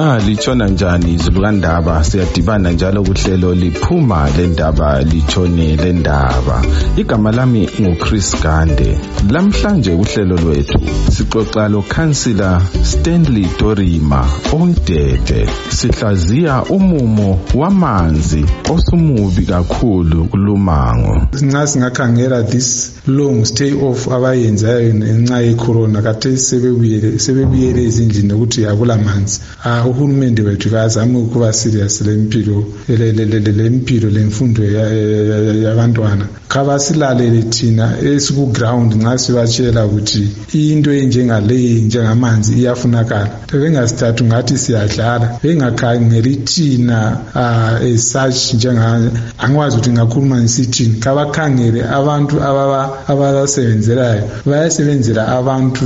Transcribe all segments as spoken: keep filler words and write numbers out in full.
Liphuma litshona njani izulu kaNdaba? Siyadibana njalo kuhlelo Liphuma leNdaba litshone leNdaba. Igama lami nguChris Gande. Lamhlanje kuhlelo lwethu sixoxa lo Councillor Stanley Dorima oNdede. Sihlaziya umumo wamanzi osumubi kakhulu kuLumango. Nxa singakhangela this long stay off abayenzayo ngenxa yecorona kade sebebuyele sebebuyele ezindlini ukuthi akula manzi. Ah uhulumende wethu kazama ukuba serious lempilo lempilo lemfundo yabantwana. Khabasilalele thina esiku ground nxa sibatshela ukuthi into enjengale njengamanzi iyafunakala. Bengasithathu ngathi siyadlala, bengakhangeli thina as such njenga angikwazi ukuthi ngakhuluma ngisithini. Kabakhangele abantu ababa abasebenzelayo bayasebenzela abantu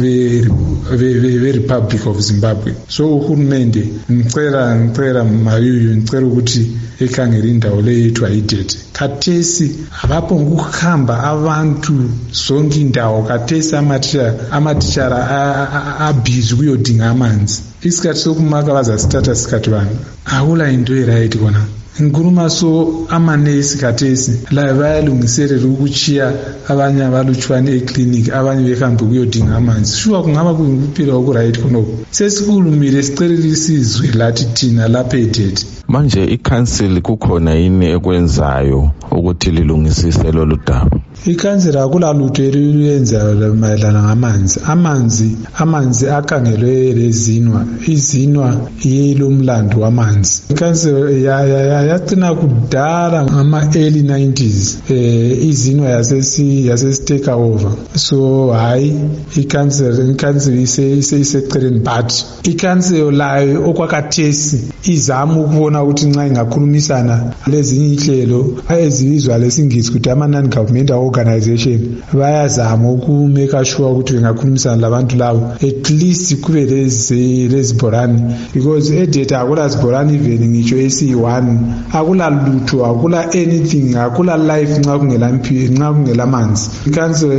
be Republic of Zimbabwe. So uhulumende ngicela ngicela mayuyu ngicela ukuthi ekhangela indawo leyethu ayidede. Khathesi abapho ukuhamba abantu zonke indawo, khathesi amathisha amatishara abhizi kuyodinga amanzi. Isikhathi sokumaka bazasithatha sikhathi bani akula into eright kona. Ngikhuluma so amanesi khathesi la bayalungiselela ukuchiya abanye abalutshwane eclinic, abanye behambe kuyodinga amanzi. Shuwa kungaba kuyimpilo okuright khonoko. Sesikhulumile sicelela isizwe lathi thina lapha edede. Manje iCouncil kukhona yini ekwenzayo ukuthi lilungisise lolu daba? Ikhansela akula lutho eliyenzayo mayelana ngamanzi. Amanzi amanzi akhangelwe lezinwa, izinwa yelo mlando wamanzi. Ikhansela yacina kudala ngama early nineties eh izinwa yasesi yasesi take over. So hayi ikhansela ikhansela ise iseceleni, but ikhansela layo okwakathesi izama ukubona ukuthi nxa ingakhulumisana lezinye inhlelo ezibizwa lesingisi ukuthi ama non governmental organization bayazama ukumeka sure ukuthi bengakhulumisana labantu labo at least kube lezi lezibhorani, because edata akula zibhorani even ngitsho esi one akula lutho akula anything akula life nxa kungela impilo nxa kungela manzi. Ikhansela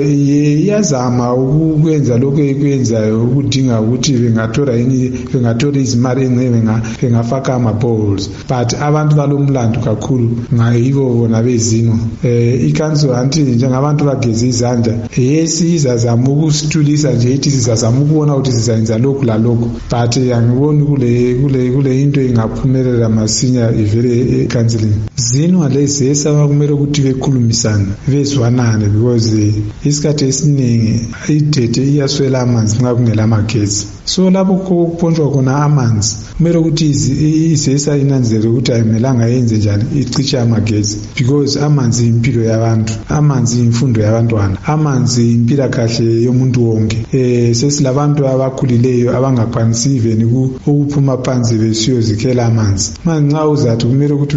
iyazama ukwenza lokho ekwenzayo ukudinga ukuthi bengathola yini bengathola izimali encenga bengafaka ama balls, but abantu balomlando kakhulu ngayibo bona bezino. eh ikhansela anti njengabantu bageza izandla yesi izazama ukusithulisa nje ithi sizazama ukubona ukuthi sizayenza lokhu la lokhu, but angiboni kule kule kule into ingaphumelela masinya ivele ecounseling. Zinwa lezi esaba kumele ukuthi bekhulumisana bezwanane, because isikhathi esiningi idede iyaswela amanzi nxa kungela amagezi. So lapho kuponjwa khona amanzi kumele ukuthi izesa inanzele ukuthi ayimelanga yenze njani icishe amagezi, because amanzi impilo yabantu, amanzi imfundo yabantwana, amanzi impila kahle yomuntu wonke. Eh sesilabantu abakhulileyo abangakwanisi even ukuphuma phansi besiyozikela amanzi. Manje nxa uzathi kumele ukuthi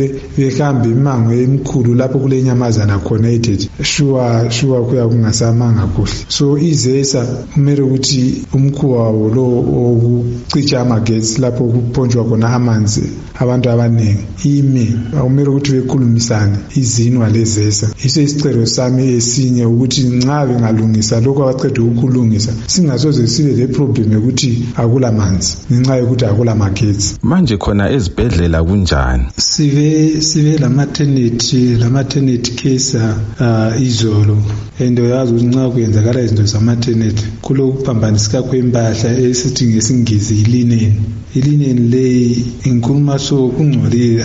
behambe imango emkhulu lapho kule nyamazana connected, sure sure kuya kungasamanga kuhle. So izesa kumele ukuthi umkhuba lo okucisha amagezi lapho kuponjwa khona amanzi abantu abaningi ime akumele ukuthi bekhulumisane izinwa lezesa. Iso isicelo sami esinye ukuthi nxa bengalungisa lokho abaqeda ukulungisa singasoze sibe le problem ukuthi akula manzi ngenxa yokuthi akula magezi. Manje khona ezibhedlela kunjani? Sive sive la maternity la maternity case uh, izolo endo yazi ukuthi nxa kuyenzakala izinto za maternity kulokuphambaniseka kwempahla esithi ngesingisi ilinen ilinen le inkhuluma so kungcolile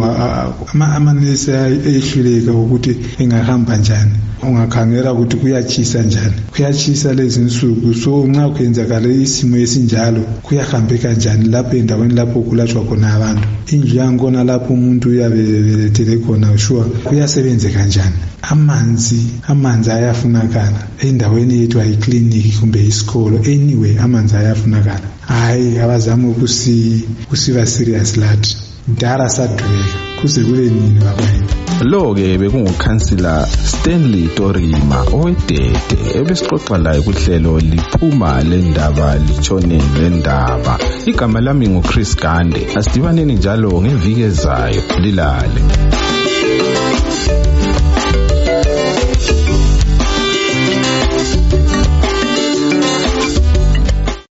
ama amanesi ehluleka ukuthi engahamba njani, ungakhangela ukuthi kuyachisa njani, kuyachisa lezi insuku. So nxa kwenzakala isimo esinjalo kuyahambe kanjani lapho endaweni lapho kulatshwa khona abantu, indlu yakhona lapho umuntu uyabelethele khona, sure kuyasebenza kanjani. Amanzi amanzi ayafunakala endaweni yethu ayiclinic kumbe isikolo, anyway amanzi ayafunakala. Hayi abazama ukusi kusiba serious lathi dara sadwela kuze kube nini bakwena. Lo ke bekunguCouncillor Stanley Dorima owedede ebesixoxa laye kuhlelo Liphuma leNdaba litshone leNdaba. Igama lami nguChris Gande. Asidibaneni njalo ngeviki ezayo, lilale.